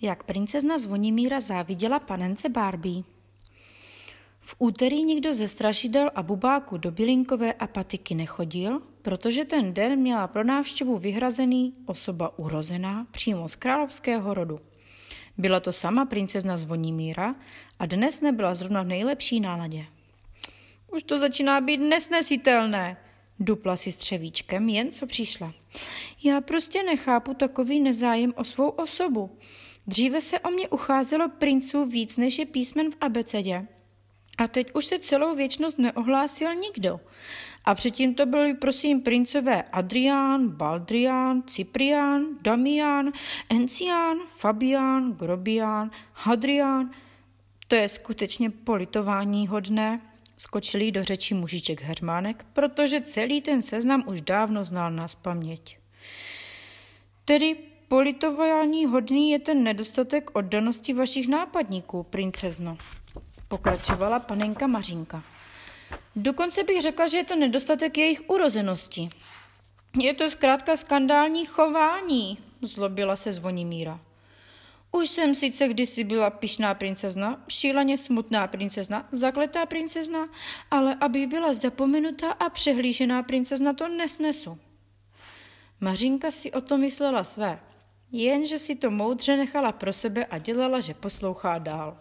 Jak princezna Zvonimíra záviděla panence Barbie. V úterý nikdo ze strašidel a bubáků do Bylinkové a patiky nechodil, protože ten den měla pro návštěvu vyhrazený osoba urozená přímo z královského rodu. Byla to sama princezna Zvonimíra a dnes nebyla zrovna v nejlepší náladě. Už to začíná být nesnesitelné, dupla si střevíčkem, jen co přišla. Já prostě nechápu takový nezájem o svou osobu. Dříve se o mě ucházelo princů víc, než je písmen v abecedě. A teď už se celou věčnost neohlásil nikdo. A předtím to byli prosím princové Adrián, Baldrián, Cyprián, Damián, Encián, Fabián, Grobián, Hadrián. To je skutečně politování hodné, skočil jí do řeči mužiček Heřmánek, protože celý ten seznam už dávno znal nazpaměť. Tedy politování hodný je ten nedostatek oddanosti vašich nápadníků, princezno, pokračovala panenka Mařinka. Dokonce bych řekla, že je to nedostatek jejich urozenosti. Je to zkrátka skandální chování, zlobila se Zvonimíra. Už jsem sice kdysi byla pyšná princezna, šíleně smutná princezna, zakletá princezna, ale aby byla zapomenutá a přehlížená princezna, to nesnesu. Mařinka si o to myslela své, jenže si to moudře nechala pro sebe a dělala, že poslouchá dál.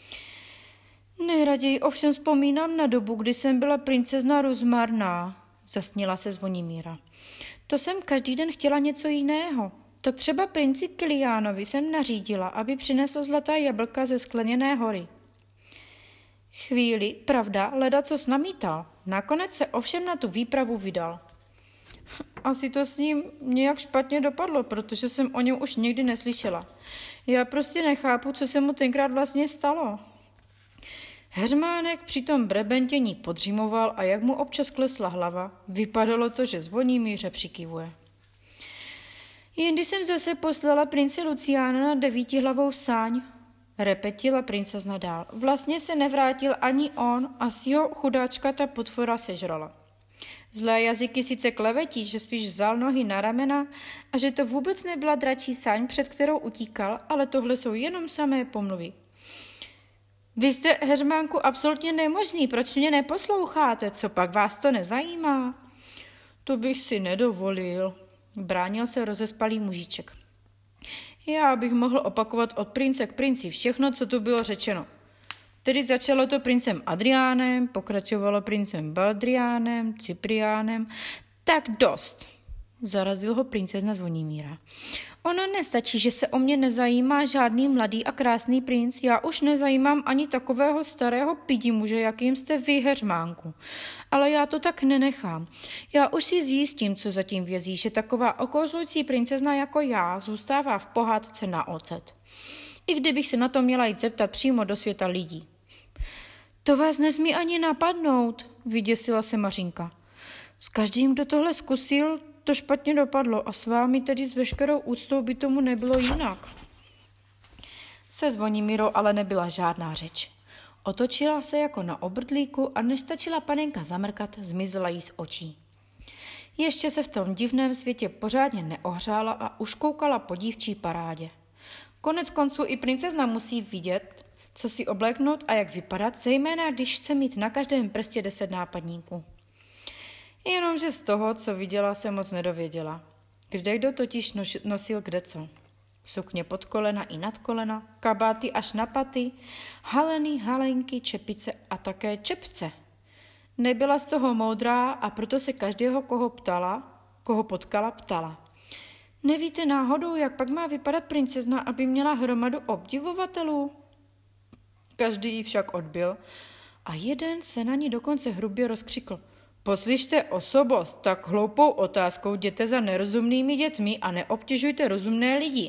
Nejraději ovšem vzpomínám na dobu, kdy jsem byla princezna rozmarná, zasnila se Zvonimíra. To jsem každý den chtěla něco jiného. Tak třeba princi Kiliánovi jsem nařídila, aby přinesl zlatá jablka ze skleněné hory. Chvíli, pravda, ledacos namítal. Nakonec se ovšem na tu výpravu vydal. Asi to s ním nějak špatně dopadlo, protože jsem o něm už nikdy neslyšela. Já prostě nechápu, co se mu tenkrát vlastně stalo. Heřmánek při tom brebentění podřimoval a jak mu občas klesla hlava, vypadalo to, že Zvonimíře přikývuje. Jindy jsem zase poslala prince Luciána na 9hlavou sáň, repetila princezna dál. Vlastně se nevrátil ani on a si ho chudáčka ta potvora sežrala. Zlé jazyky sice klevetí, že spíš vzal nohy na ramena a že to vůbec nebyla dračí sáň, před kterou utíkal, ale tohle jsou jenom samé pomluvy. Vy jste, Heřmánku, absolutně nemožný, proč mě neposloucháte, co pak vás to nezajímá? To bych si nedovolil, bránil se rozespalý mužiček. Já bych mohl opakovat od prince k princi všechno, co tu bylo řečeno. Tedy začalo to princem Adriánem, pokračovalo princem Baldriánem, Cypriánem. Tak dost, zarazil ho princezna Zvonimíra. Ono nestačí, že se o mě nezajímá žádný mladý a krásný princ, já už nezajímám ani takového starého pidi muže, jakým jste vy, Heřmánku. Ale já to tak nenechám. Já už si zjistím, co zatím vězí, že taková okouzlující princezna jako já zůstává v pohádce na ocet. I kdybych se na to měla jít zeptat přímo do světa lidí. To vás nesmí ani napadnout, vyděsila se Mařinka. S každým, kdo tohle zkusil, to špatně dopadlo a s vámi tedy s veškerou úctou by tomu nebylo jinak. Se Zvonimírou ale nebyla žádná řeč. Otočila se jako na obrdlíku a než stačila panenka zamrkat, zmizela jí z očí. Ještě se v tom divném světě pořádně neohřála a už koukala po dívčí parádě. Konec konců i princezna musí vidět, co si obléknout a jak vypadat, zejména když chce mít na každém prstě 10 nápadníků. Jenomže z toho, co viděla, se moc nedověděla. Kdekdo totiž nosil kdeco. Sukně pod kolena i nad kolena, kabáty až na paty, haleny, halenky, čepice a také čepce. Nebyla z toho moudrá a proto se každého, koho potkala, ptala. Nevíte náhodou, jak pak má vypadat princezna, aby měla hromadu obdivovatelů? Každý ji však odbyl a jeden se na ní dokonce hrubě rozkřikl. Poslyšte, osobost, tak hloupou otázkou jděte za nerozumnými dětmi a neobtěžujte rozumné lidi.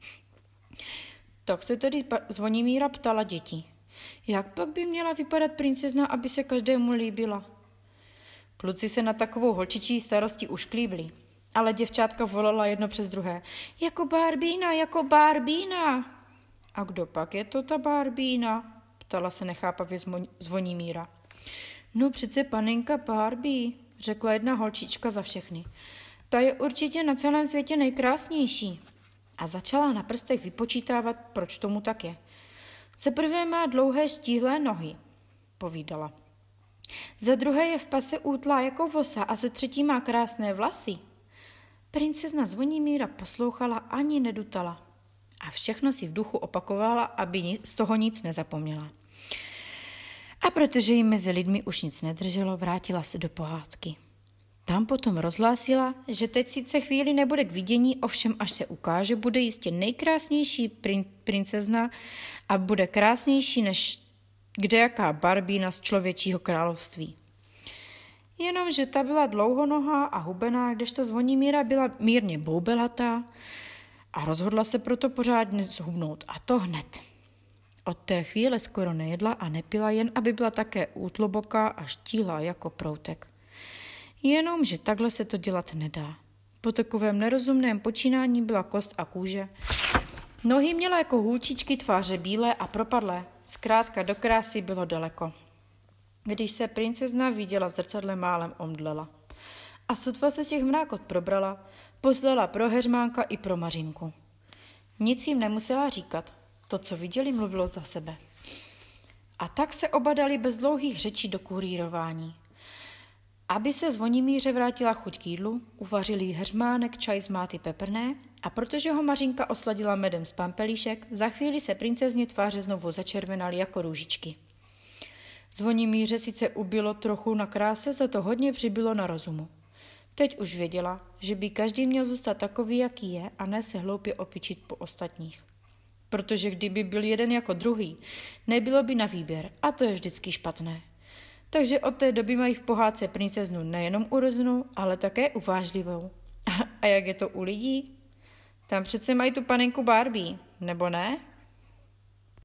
Tak se tedy Zvonimíra ptala dětí. Jak pak by měla vypadat princezna, aby se každému líbila? Kluci se na takovou holčičí starosti už klíbli, ale děvčátka volala jedno přes druhé. Jako Barbína, jako Barbína. A kdo pak je to ta Barbína? Ptala se nechápavě Zvonimíra. No přece panenka Barbie, řekla jedna holčička za všechny. Ta je určitě na celém světě nejkrásnější. a začala na prstech vypočítávat, proč tomu tak je. Za prvé má dlouhé štíhlé nohy, povídala. Za druhé je v pase útlá jako vosa a za třetí má krásné vlasy. Princezna Zvonimíra poslouchala ani nedutala a všechno si v duchu opakovala, aby z toho nic nezapomněla. A protože jí mezi lidmi už nic nedrželo, vrátila se do pohádky. Tam potom rozhlásila, že teď sice chvíli nebude k vidění, ovšem až se ukáže, bude jistě nejkrásnější princezna a bude krásnější než kdejaká barbína z člověčího království. Jenomže ta byla dlouhonohá a hubená, kdežto Zvonimíra byla mírně boubelatá a rozhodla se proto pořádně zhubnout. A to hned. Od té chvíle skoro nejedla a nepila, jen aby byla také útloboká a štíhlá jako proutek. Jenomže takhle se to dělat nedá. Po takovém nerozumném počínání byla kost a kůže. Nohy měla jako hůlčičky, tváře bílé a propadlé. Zkrátka do krásy bylo daleko. Když se princezna viděla v zrcadle, málem omdlela. A sotva se těch mrákot probrala, poslela pro Heřmánka i pro Mařinku. Nic jim nemusela říkat. To, co viděli, mluvilo za sebe. A tak se oba dali bez dlouhých řečí do kurýrování. Aby se Zvonimíře vrátila chuť k jídlu, uvařili Heřmánek čaj z máty peprné a protože ho Mařinka osladila medem z pampelíšek, za chvíli se princezně tváře znovu začervenaly jako růžičky. Zvonimíře sice ubylo trochu na kráse, za to hodně přibylo na rozumu. Teď už věděla, že by každý měl zůstat takový, jaký je, a ne se hloupě opičit po ostatních. Protože kdyby byl jeden jako druhý, nebylo by na výběr a to je vždycky špatné. Takže od té doby mají v pohádce princeznu nejenom urozenou, ale také uvážlivou. A jak je to u lidí? Tam přece mají tu panenku Barbie, nebo ne?